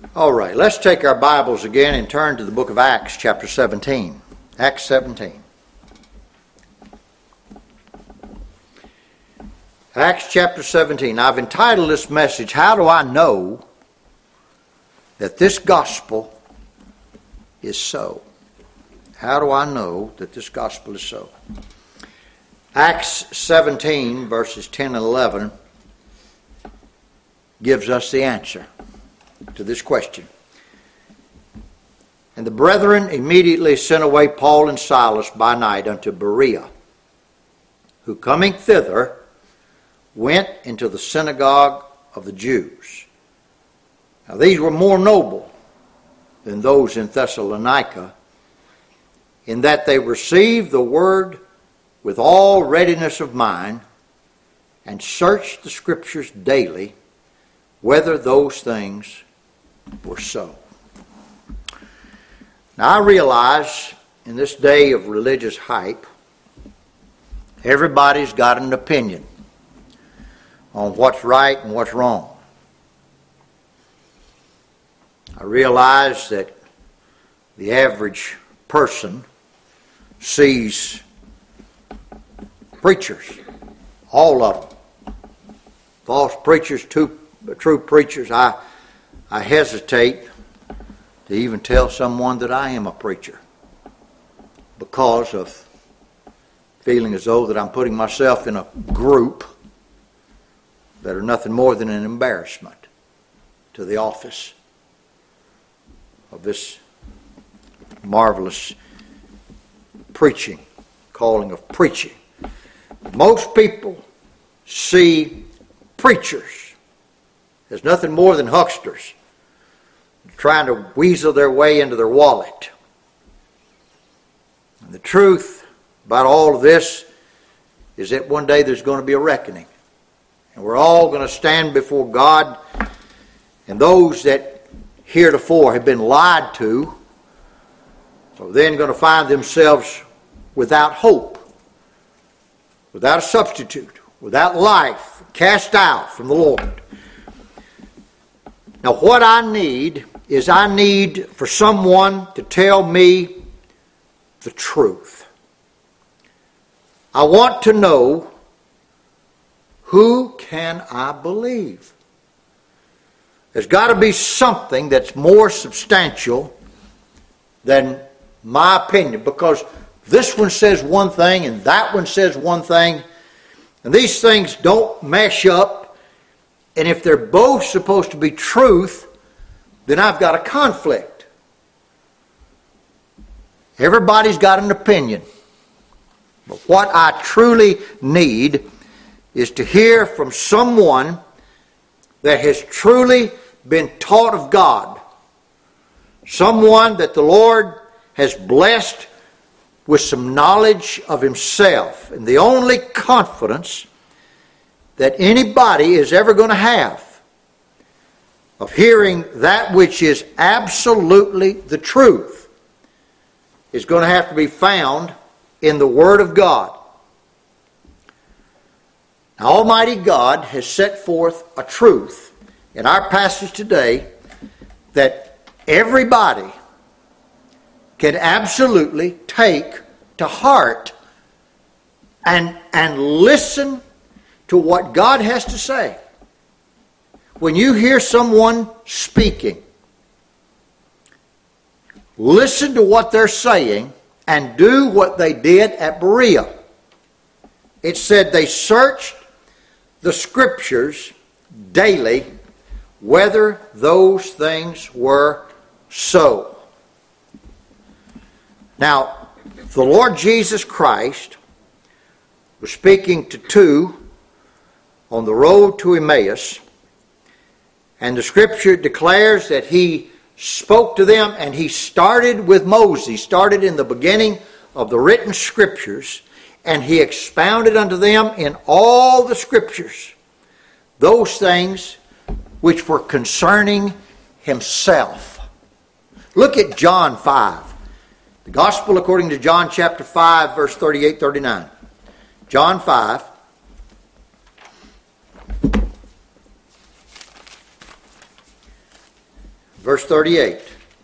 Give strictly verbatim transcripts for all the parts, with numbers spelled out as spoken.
All right, let's take our Bibles again and turn to the book of Acts, chapter seventeen. Acts seventeen. Acts chapter seventeen. I've entitled this message, How Do I Know That This Gospel Is So? How do I know that this gospel is so? Acts seventeen, verses ten and eleven, gives us the answer to this question. And the brethren immediately sent away Paul and Silas by night unto Berea, who coming thither went into the synagogue of the Jews. Now these were more noble than those in Thessalonica, in that they received the word with all readiness of mind, and searched the Scriptures daily, whether those things were so. Now I realize in this day of religious hype, everybody's got an opinion on what's right and what's wrong. I realize that the average person sees preachers, all of them, false preachers, true, true preachers. I I hesitate to even tell someone that I am a preacher because of feeling as though that I'm putting myself in a group that are nothing more than an embarrassment to the office of this marvelous preaching, calling of preaching. Most people see preachers as nothing more than hucksters trying to weasel their way into their wallet. And the truth about all of this is that one day there's going to be a reckoning. And we're all going to stand before God, and those that heretofore have been lied to are then going to find themselves without hope, without a substitute, without life, cast out from the Lord. Now what I need is I need for someone to tell me the truth. I want to know, who can I believe? There's got to be something that's more substantial than my opinion, because this one says one thing and that one says one thing, and these things don't mesh up, and if they're both supposed to be truth, then I've got a conflict. Everybody's got an opinion. But what I truly need is to hear from someone that has truly been taught of God. Someone that the Lord has blessed with some knowledge of Himself. And the only confidence that anybody is ever going to have of hearing that which is absolutely the truth is going to have to be found in the Word of God. Now, Almighty God has set forth a truth in our passage today that everybody can absolutely take to heart and, and listen to what God has to say. When you hear someone speaking, listen to what they're saying and do what they did at Berea. It said they searched the Scriptures daily, whether those things were so. Now, the Lord Jesus Christ was speaking to two on the road to Emmaus, and the Scripture declares that He spoke to them, and He started with Moses. He started in the beginning of the written Scriptures, and He expounded unto them in all the Scriptures those things which were concerning Himself. Look at John five. The Gospel according to John chapter five, verse thirty-eight thirty-nine. John five. Verse thirty-eight.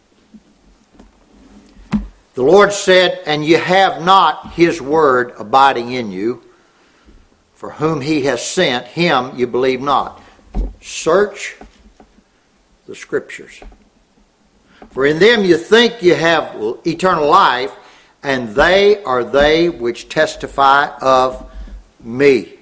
The Lord said, and ye have not his word abiding in you, for whom he has sent, him you believe not. Search the Scriptures. For in them you think you have eternal life, and they are they which testify of me.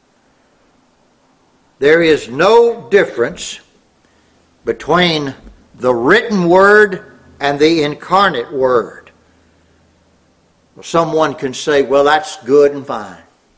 There is no difference between the written word and the incarnate word. Someone can say, well, that's good and fine.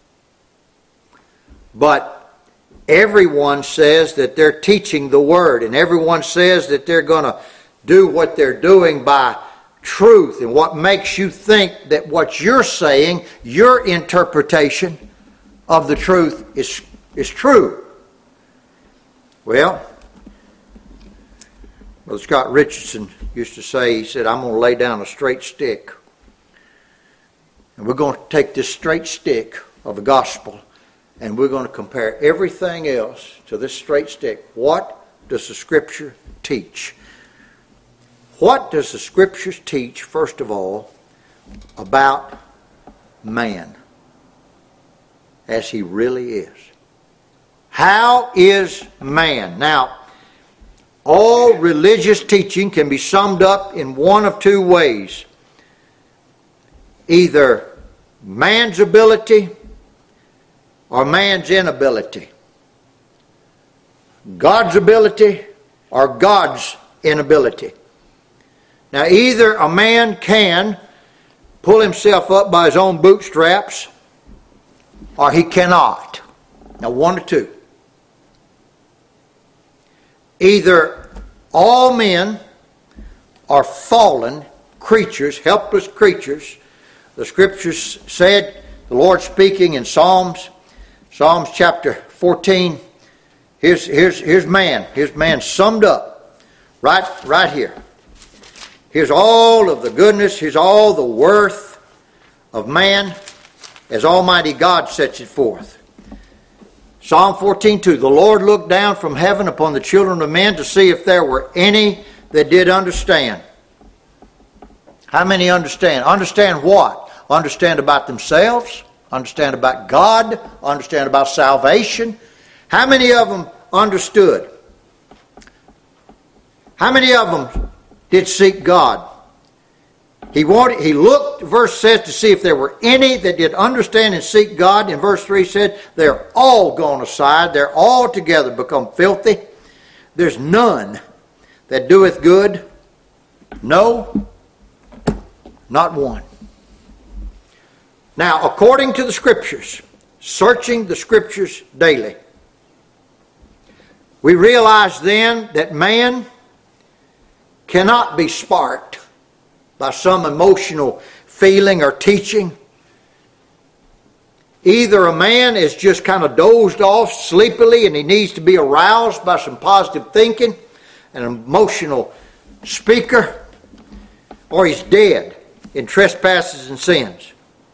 But everyone says that they're teaching the Word, and everyone says that they're going to do what they're doing by truth. And what makes you think that what you're saying, your interpretation of the truth is, is true? Well, Brother Scott Richardson used to say, he said, I'm going to lay down a straight stick. And we're going to take this straight stick of the gospel and we're going to compare everything else to this straight stick. What does the Scripture teach? What does the Scriptures teach, first of all, about man as he really is? How is man? Now, all religious teaching can be summed up in one of two ways. Either man's ability or man's inability. God's ability or God's inability. Now, either a man can pull himself up by his own bootstraps or he cannot. Now, one or two. Either all men are fallen creatures, helpless creatures. The Scriptures said, the Lord speaking in Psalms, Psalms chapter fourteen, here's, here's, here's man. Here's man summed up right, right here. Here's all of the goodness, here's all the worth of man as Almighty God sets it forth. Psalm fourteen two, the Lord looked down from heaven upon the children of men to see if there were any that did understand. How many understand? Understand what? Understand about themselves, understand about God, understand about salvation. How many of them understood? How many of them did seek God? He wanted, he looked, verse says, to see if there were any that did understand and seek God. And verse three said, they're all gone aside, they're all together become filthy. There's none that doeth good. No, not one. Now, according to the Scriptures, searching the Scriptures daily, we realize then that man cannot be sparked by some emotional feeling or teaching. Either a man is just kind of dozed off sleepily and he needs to be aroused by some positive thinking, an emotional speaker, or he's dead in trespasses and sins.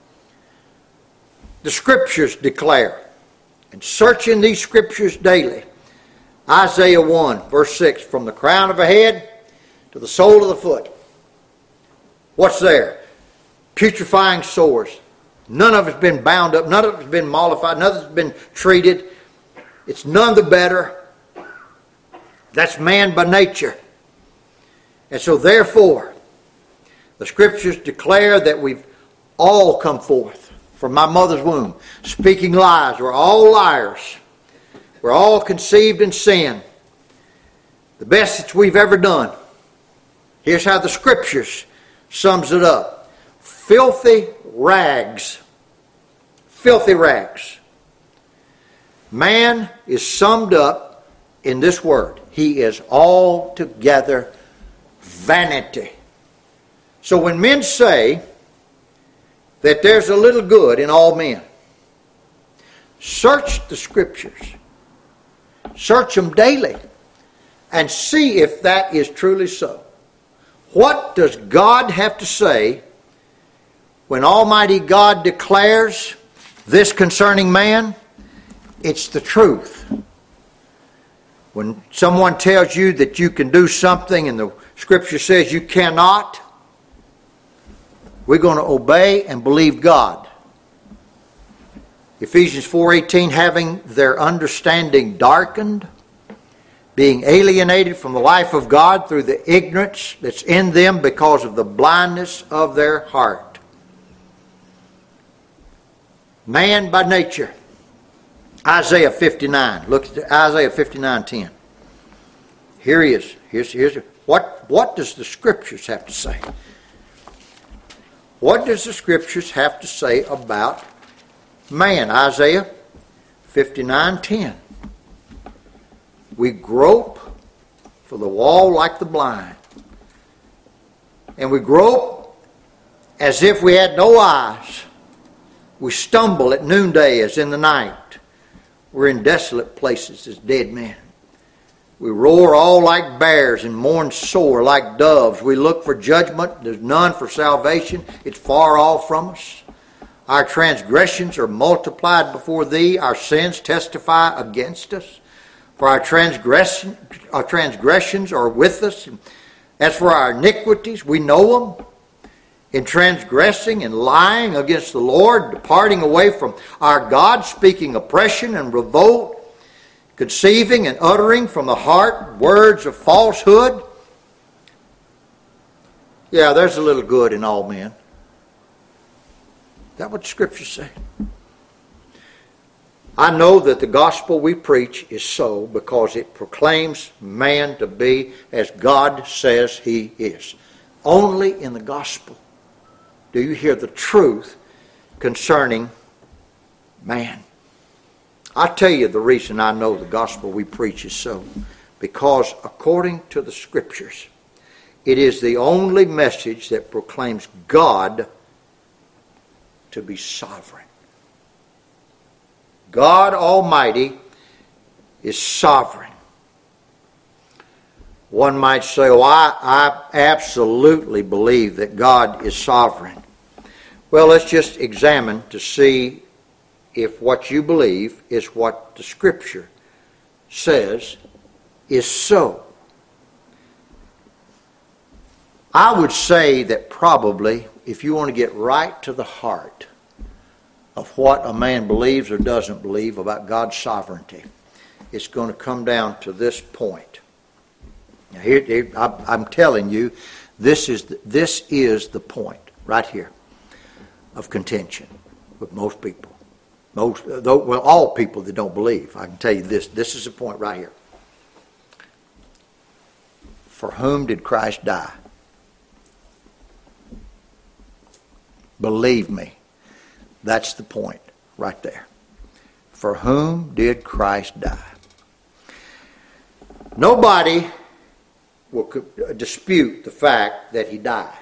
The Scriptures declare, and searching these Scriptures daily, Isaiah one, verse six, from the crown of the head to the sole of the foot. What's there? Putrefying sores. None of it's been bound up. None of it's been mollified. None of it's been treated. It's none the better. That's man by nature. And so therefore, the Scriptures declare that we've all come forth from my mother's womb, speaking lies. We're all liars. We're all conceived in sin. The best that we've ever done. Here's how the Scriptures sums it up. Filthy rags. Filthy rags. Man is summed up in this word. He is altogether vanity. So when men say that there's a little good in all men, search the Scriptures. Search them daily and see if that is truly so. What does God have to say when Almighty God declares this concerning man? It's the truth. When someone tells you that you can do something and the Scripture says you cannot, we're going to obey and believe God. Ephesians four eighteen, having their understanding darkened, being alienated from the life of God through the ignorance that's in them because of the blindness of their heart. Man by nature. Isaiah fifty-nine. Look at Isaiah fifty-nine ten. Here he is. Here's, here's, what, what does the Scriptures have to say? What does the Scriptures have to say about man? Isaiah fifty-nine ten. We grope for the wall like the blind. And we grope as if we had no eyes. We stumble at noonday as in the night. We're in desolate places as dead men. We roar all like bears and mourn sore like doves. We look for judgment. There's none for salvation. It's far off from us. Our transgressions are multiplied before thee. Our sins testify against us. For our, transgression, our transgressions are with us. As for our iniquities, we know them. In transgressing and lying against the Lord, departing away from our God, speaking oppression and revolt, conceiving and uttering from the heart words of falsehood. Yeah, there's a little good in all men. Is that what the Scriptures say? I know that the gospel we preach is so because it proclaims man to be as God says he is. Only in the gospel do you hear the truth concerning man. I tell you the reason I know the gospel we preach is so. Because according to the Scriptures, it is the only message that proclaims God to be sovereign. God Almighty is sovereign. One might say, oh, I, I absolutely believe that God is sovereign. Well, let's just examine to see if what you believe is what the Scripture says is so. I would say that probably, if you want to get right to the heart of what a man believes or doesn't believe about God's sovereignty, it's going to come down to this point. Now, here, here I'm telling you, this is the, this is the point right here of contention with most people. Most, well, all people that don't believe. I can tell you this. This is the point right here. For whom did Christ die? Believe me, that's the point right there. For whom did Christ die? Nobody will dispute the fact that he died.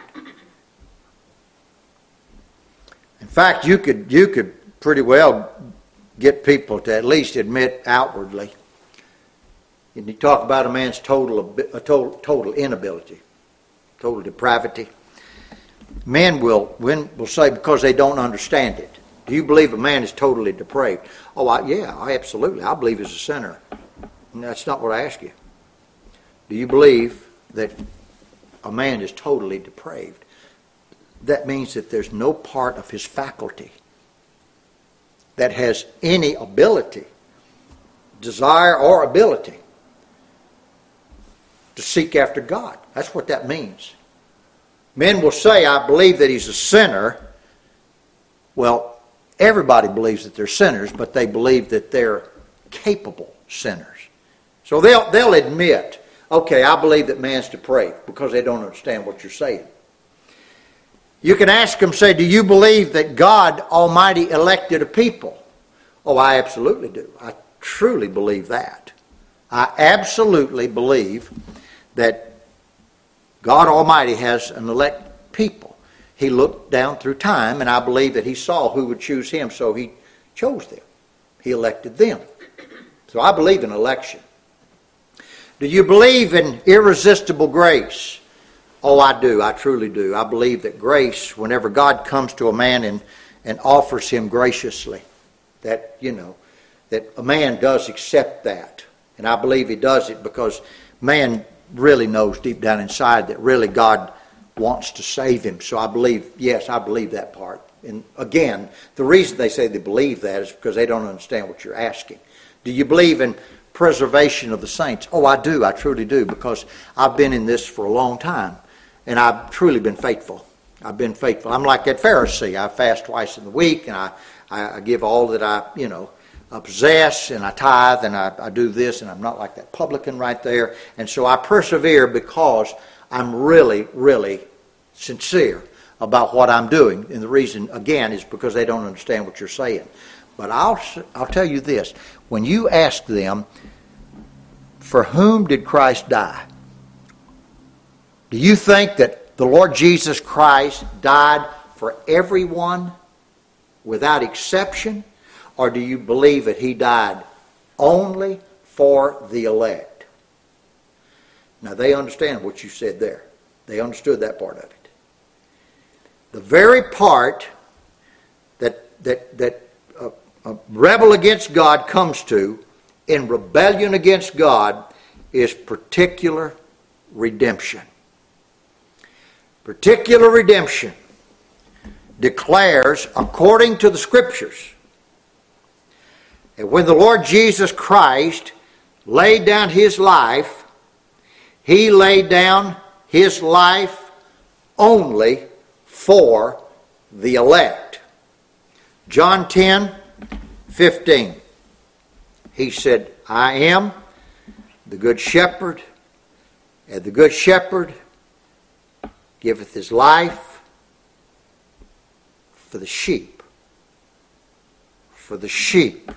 In fact, you could you could pretty well get people to at least admit outwardly. And you talk about a man's total a total, total inability, total depravity. Men will will say because they don't understand it. Do you believe a man is totally depraved? Oh, I, yeah, I absolutely. I believe he's a sinner. And that's not what I ask you. Do you believe that a man is totally depraved? That means that there's no part of his faculty that has any ability, desire or ability to seek after God. That's what that means. Men will say, I believe that he's a sinner. Well, everybody believes that they're sinners, but they believe that they're capable sinners. So they'll, they'll admit, okay, I believe that man's depraved, because they don't understand what you're saying. You can ask them, say, do you believe that God Almighty elected a people? Oh, I absolutely do. I truly believe that. I absolutely believe that God Almighty has an elect people. He looked down through time, and I believe that he saw who would choose him, so he chose them. He elected them. So I believe in election. Do you believe in irresistible grace? Oh, I do. I truly do. I believe that grace, whenever God comes to a man and, and offers him graciously, that, you know, that a man does accept that And I believe he does it because man really knows deep down inside that really God wants to save him. So I believe, yes, I believe that part. And again, the reason they say they believe that is because they don't understand what you're asking. Do you believe in preservation of the saints? Oh, I do. I truly do, because I've been in this for a long time, and I've truly been faithful. I've been faithful. I'm like that Pharisee. I fast twice in the week, and I, I give all that I, you know, I possess, and I tithe, and I, I do this, and I'm not like that publican right there. And so I persevere because I'm really, really sincere about what I'm doing. And the reason, again, is because they don't understand what you're saying. But I'll, I'll tell you this. When you ask them, for whom did Christ die? Do you think that the Lord Jesus Christ died for everyone without exception? Or do you believe that he died only for the elect? Now they understand what you said there. They understood that part of it. The very part that that that a, a rebel against God comes to in rebellion against God is particular redemption. Particular redemption declares, according to the Scriptures, that when the Lord Jesus Christ laid down his life, he laid down his life only for the elect. John ten fifteen. He said, I am the good shepherd, and the good shepherd giveth his life for the sheep. For the sheep.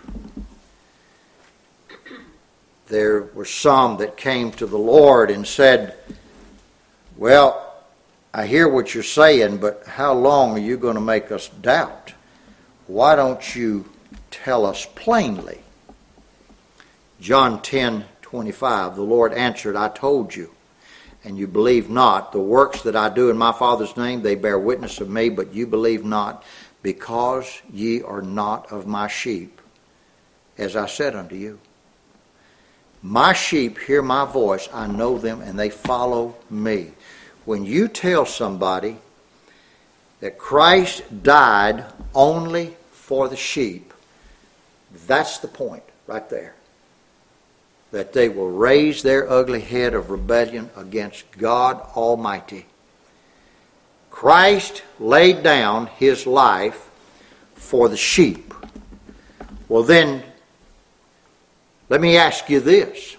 There were some that came to the Lord and said, well, I hear what you're saying, but how long are you going to make us doubt? Why don't you tell us plainly? John ten twenty-five, the Lord answered, I told you, and you believe not. The works that I do in my Father's name, they bear witness of me, but you believe not, because ye are not of my sheep, as I said unto you. My sheep hear my voice, I know them, and they follow me. When you tell somebody that Christ died only for the sheep, that's the point right there. That they will raise their ugly head of rebellion against God Almighty. Christ laid down his life for the sheep. Well then, let me ask you this.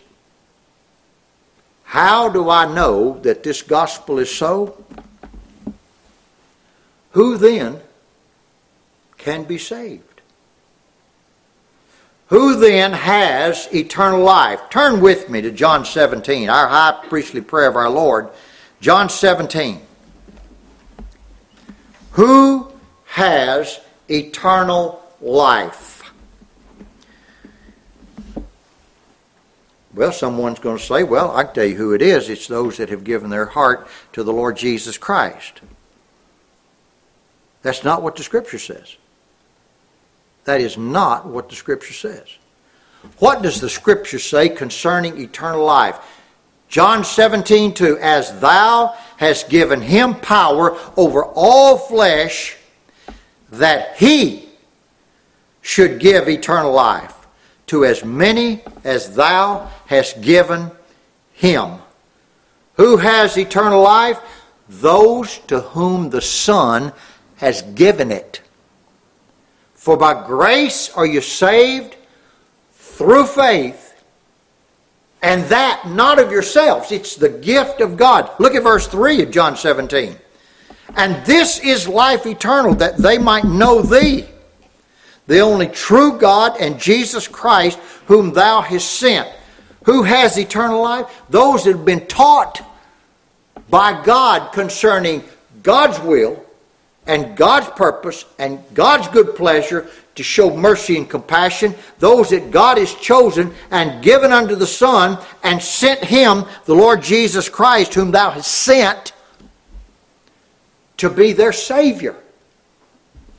How do I know that this gospel is so? Who then can be saved? Who then has eternal life? Turn with me to John seventeen, our high priestly prayer of our Lord. John seventeen. Who has eternal life? Well, someone's going to say, well, I can tell you who it is. It's those that have given their heart to the Lord Jesus Christ. That's not what the Scripture says. That is not what the Scripture says. What does the Scripture say concerning eternal life? John seventeen two, as thou hast given him power over all flesh, that he should give eternal life to as many as thou hast given him. Who has eternal life? Those to whom the Son has given it. For by grace are you saved through faith, and that not of yourselves. It's the gift of God. Look at verse three of John seventeen. And this is life eternal, that they might know thee, the only true God, and Jesus Christ, whom thou hast sent. Who has eternal life? Those that have been taught by God concerning God's will and God's purpose and God's good pleasure to show mercy and compassion. Those that God has chosen and given unto the Son and sent him, the Lord Jesus Christ, whom thou hast sent, to be their Savior.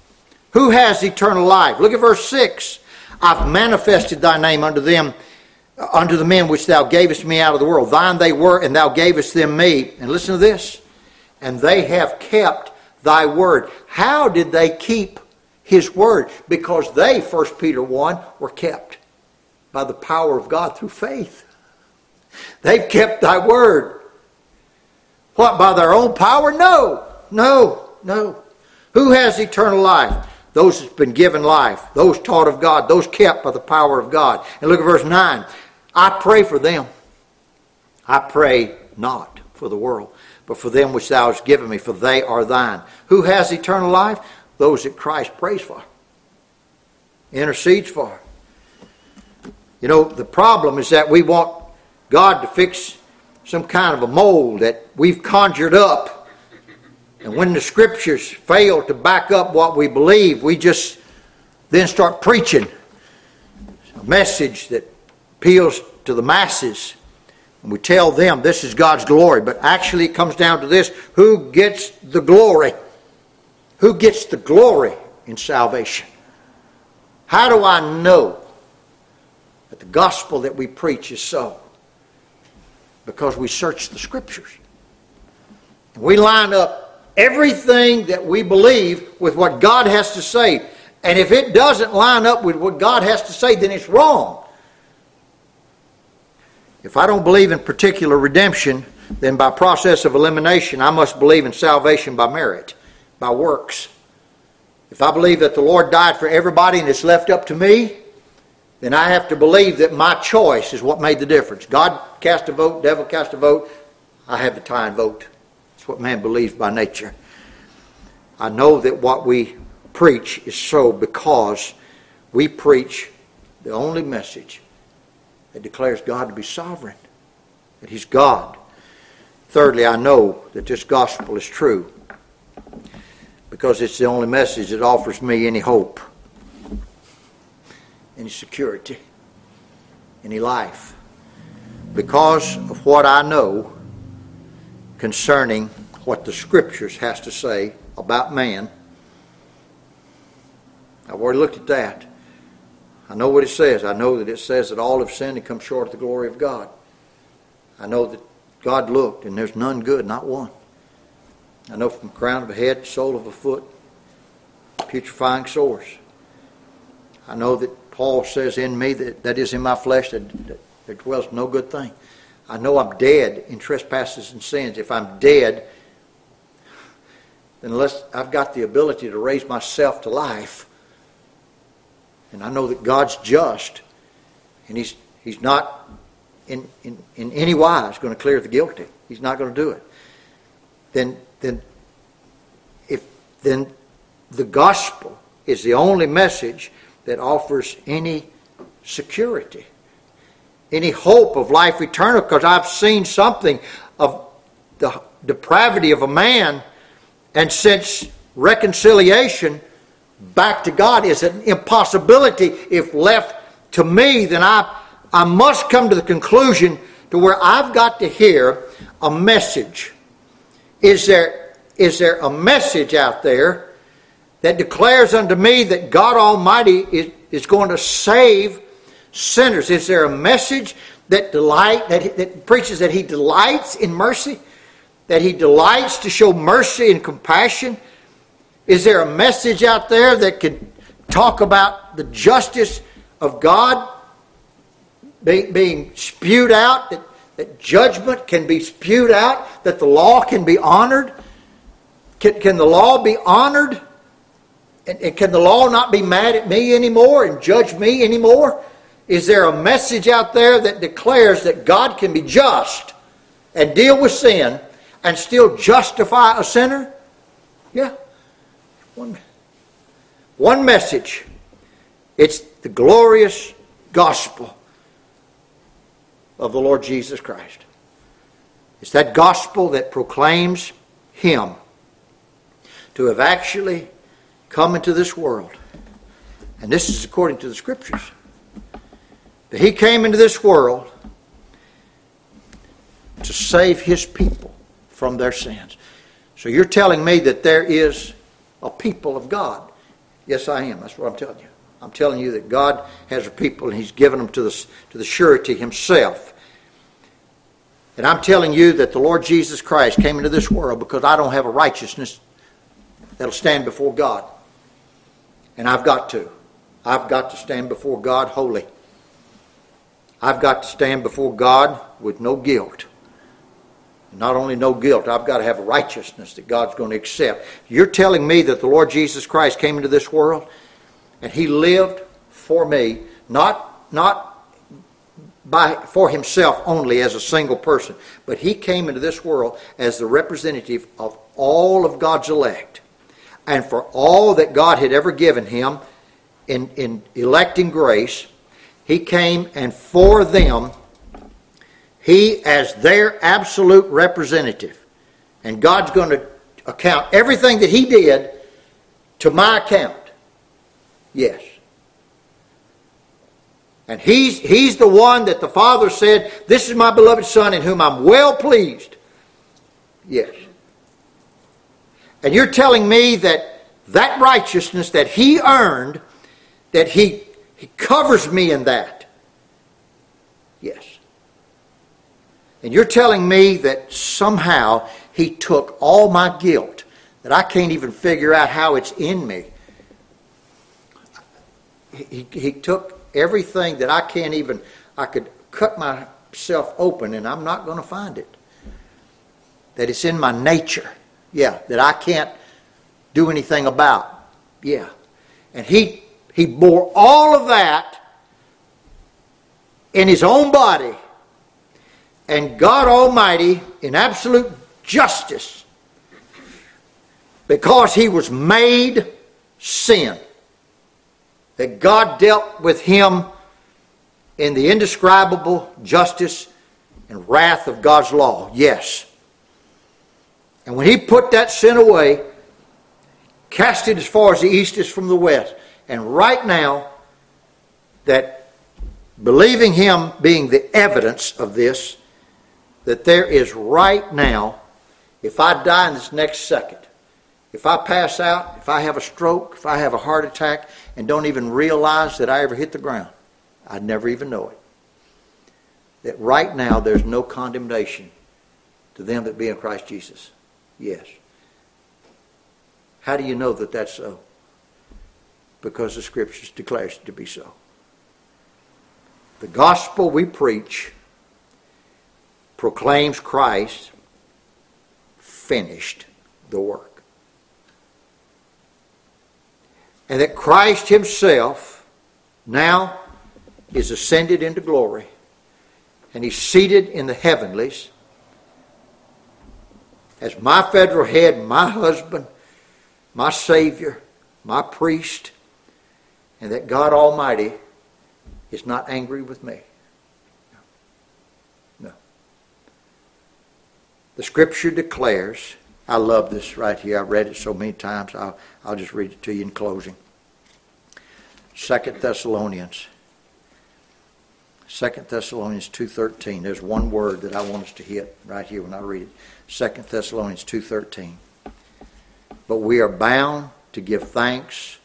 Who has eternal life? Look at verse six. I've manifested thy name unto them, unto the men which thou gavest me out of the world. Thine they were, and thou gavest them me. And listen to this. And they have kept thy word. How did they keep his word? Because they, First Peter one, were kept by the power of God through faith. They've kept thy word. What, by their own power? No, no, no. Who has eternal life? Those that's been given life. Those taught of God. Those kept by the power of God. And look at verse nine. I pray for them. I pray not for the world, but for them which thou hast given me, for they are thine. Who has eternal life? Those that Christ prays for, intercedes for. You know, the problem is that we want God to fix some kind of a mold that we've conjured up. And when the Scriptures fail to back up what we believe, we just then start preaching a message that appeals to the masses. And we tell them this is God's glory. But actually it comes down to this. Who gets the glory? Who gets the glory in salvation? How do I know that the gospel that we preach is so? Because we search the Scriptures. And we line up everything that we believe with what God has to say. And if it doesn't line up with what God has to say, then it's wrong. If I don't believe in particular redemption, then by process of elimination, I must believe in salvation by merit, by works. If I believe that the Lord died for everybody and it's left up to me, then I have to believe that my choice is what made the difference. God cast a vote, devil cast a vote, I have the tying vote. That's what man believes by nature. I know that what we preach is so because we preach the only message that declares God to be sovereign, that He's God. Thirdly, I know that this gospel is true because it's the only message that offers me any hope, any security, any life. Because of what I know concerning what the Scriptures has to say about man. I've already looked at that. I know what it says. I know that it says that all have sinned and come short of the glory of God. I know that God looked and there's none good, not one. I know from the crown of a head, sole of a foot, putrefying sores. I know that Paul says in me, that, that is in my flesh, that, that there dwells no good thing. I know I'm dead in trespasses and sins. If I'm dead, then unless I've got the ability to raise myself to life, and I know that God's just, and He's He's not in, in, in any wise going to clear the guilty. He's not going to do it. Then then if then the gospel is the only message that offers any security, any hope of life eternal, because I've seen something of the depravity of a man, and since reconciliation back to God is an impossibility if left to me, then I, I must come to the conclusion to where I've got to hear a message. Is there, is there a message out there that declares unto me that God Almighty is, is going to save sinners? Is there a message that delight that, that preaches that He delights in mercy? That He delights to show mercy and compassion? Is there a message out there that can talk about the justice of God being, being spewed out, that, that judgment can be spewed out, that the law can be honored? Can, can the law be honored? And, and can the law not be mad at me anymore and judge me anymore? Is there a message out there that declares that God can be just and deal with sin and still justify a sinner? Yeah. One, one message. It's the glorious gospel of the Lord Jesus Christ. It's that gospel that proclaims Him to have actually come into this world. And this is according to the Scriptures. That He came into this world to save His people from their sins. So you're telling me that there is a people of God? Yes, I am. That's what I'm telling you. I'm telling you that God has a people and He's given them to the, to the surety Himself. And I'm telling you that the Lord Jesus Christ came into this world because I don't have a righteousness that'll stand before God. And I've got to. I've got to stand before God holy. I've got to stand before God with no guilt. And not only no guilt, I've got to have a righteousness that God's going to accept. You're telling me that the Lord Jesus Christ came into this world and He lived for me, not, not by for Himself only as a single person, but He came into this world as the representative of all of God's elect. And for all that God had ever given Him in, in electing grace, He came, and for them, He as their absolute representative. And God's going to account everything that He did to my account. Yes. And he's, he's the one that the Father said, "This is my beloved Son in whom I'm well pleased." Yes. And you're telling me that that righteousness that He earned, that He, he covers me in that. Yes. And you're telling me that somehow He took all my guilt, that I can't even figure out how it's in me. He, he took everything that I can't even, I could cut myself open and I'm not going to find it. That it's in my nature. Yeah, that I can't do anything about. Yeah. And he, he bore all of that in His own body. And God Almighty, in absolute justice, because He was made sin, that God dealt with Him in the indescribable justice and wrath of God's law. Yes. And when He put that sin away, cast it as far as the east is from the west. And right now, that believing Him being the evidence of this, that there is right now, if I die in this next second, if I pass out, if I have a stroke, if I have a heart attack, and don't even realize that I ever hit the ground, I'd never even know it. That right now there's no condemnation to them that be in Christ Jesus. Yes. How do you know that that's so? Because the Scriptures declares it to be so. The gospel we preach proclaims Christ finished the work. And that Christ Himself now is ascended into glory. And He's seated in the heavenlies as my federal head, my husband, my Savior, my priest. And that God Almighty is not angry with me. No. No. The Scripture declares, I love this right here. I've read it so many times. I'll, I'll just read it to you in closing. Second Thessalonians. Second Thessalonians two thirteen. There's one word that I want us to hit right here when I read it. Second Thessalonians two thirteen. But we are bound to give thanks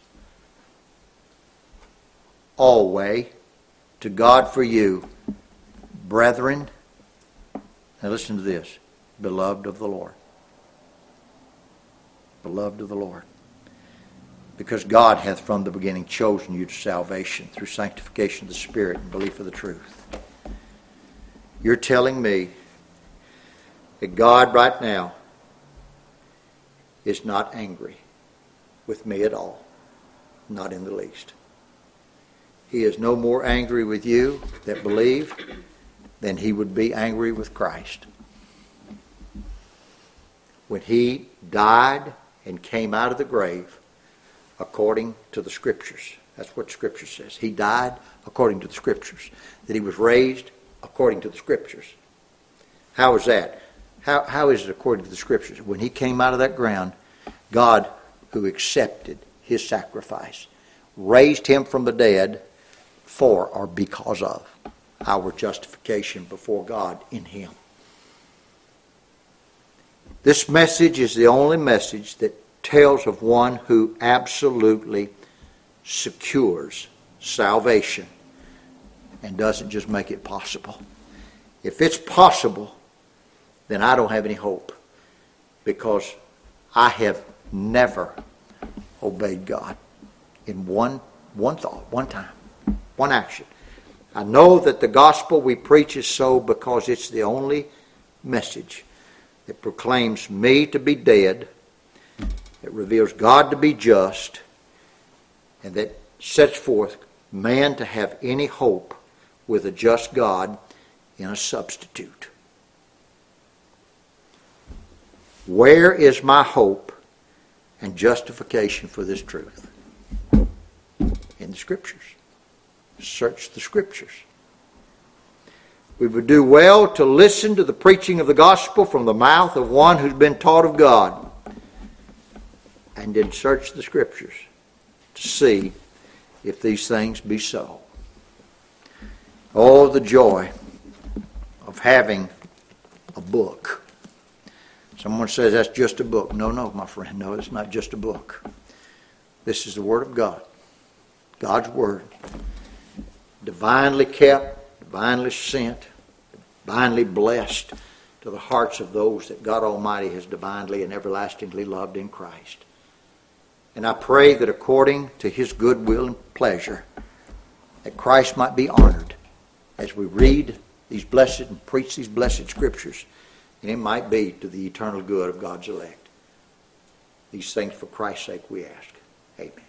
always to God for you, brethren. Now listen to this. Beloved of the Lord. Beloved of the Lord. Because God hath from the beginning chosen you to salvation through sanctification of the Spirit and belief of the truth. You're telling me that God right now is not angry with me at all. Not in the least. He is no more angry with you that believe than He would be angry with Christ. When He died and came out of the grave according to the Scriptures. That's what Scripture says. He died according to the Scriptures. That He was raised according to the Scriptures. How is that? How, how is it according to the Scriptures? When He came out of that ground, God, who accepted His sacrifice, raised Him from the dead for or because of our justification before God in Him. This message is the only message that tells of one who absolutely secures salvation and doesn't just make it possible. If it's possible, then I don't have any hope, because I have never obeyed God in one one thought, one time, one action. I know that the gospel we preach is so because it's the only message that proclaims me to be dead, that reveals God to be just, and that sets forth man to have any hope with a just God in a substitute. Where is my hope and justification for this truth? In the Scriptures. Search the Scriptures. We would do well to listen to the preaching of the gospel from the mouth of one who's been taught of God, and then search the Scriptures to see if these things be so. Oh, the joy of having a book. Someone says that's just a book. No, no, my friend. No, it's not just a book. This is the Word of God. God's Word. Divinely kept, divinely sent, divinely blessed to the hearts of those that God Almighty has divinely and everlastingly loved in Christ. And I pray that according to His good will and pleasure, that Christ might be honored as we read these blessed and preach these blessed Scriptures, and it might be to the eternal good of God's elect. These things for Christ's sake we ask. Amen.